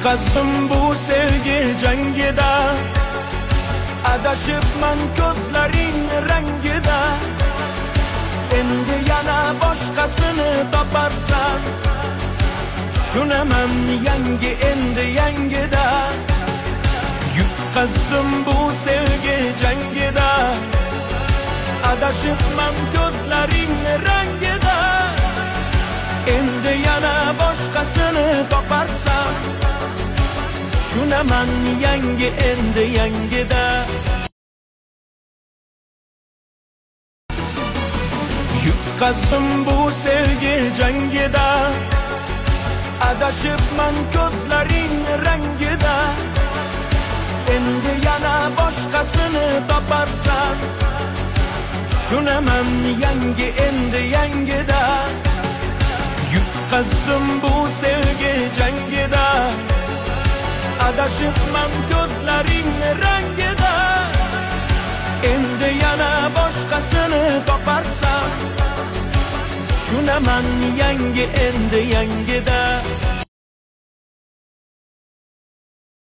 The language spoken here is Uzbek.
Yutqazdim bu sevgi jangida, adashibman ko'zlaring rangida. Endi yana boshqasini toparsan, tushunaman yangi endi yangida. Yutqazdim bu sevgi jangida, adashibman ko'zlaring rangida. Endi yana boshqasini toparsan, tushunaman yangi endi yangida. Yutqazdim bu sevgi jangida, adashibman ko'zlaring rangida. Endi yana boshqasini toparsan, tushunaman yangi endi yangida. Yutqazdim bu sevgi jangida, adashibman ko'zlaring rangida. Endi yana boshqasini toparsan, tushunaman yangi endi yangida.